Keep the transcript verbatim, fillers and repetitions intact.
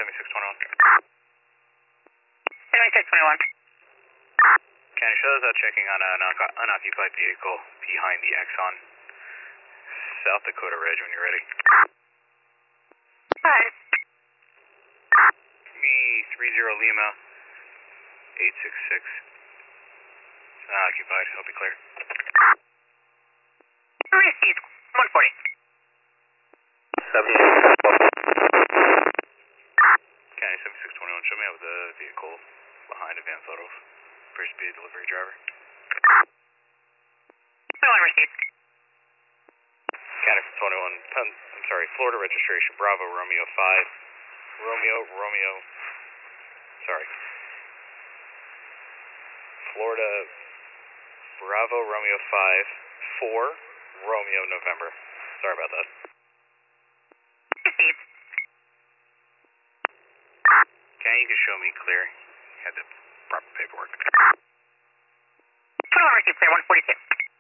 seventy-six twenty-one. seventy-six twenty-one. County, show us out checking on an un- unoccupied vehicle behind the Exxon. South Dakota Ridge when you're ready. Alright. Me three zero Lima, eight six six. It's unoccupied, I'll be clear. Received. one forty. County seventy-six twenty-one, show me out with the vehicle behind advanced photos. Appears to be a delivery driver. twenty-one received. County from twenty-one, Pen- I'm sorry, Florida registration, Bravo Romeo five. Romeo, Romeo, sorry. Florida, Bravo Romeo five, four, Romeo November. Sorry about that. Received. Can you can show me clear? Had the proper paperwork. twenty-one received, clear, one forty-two.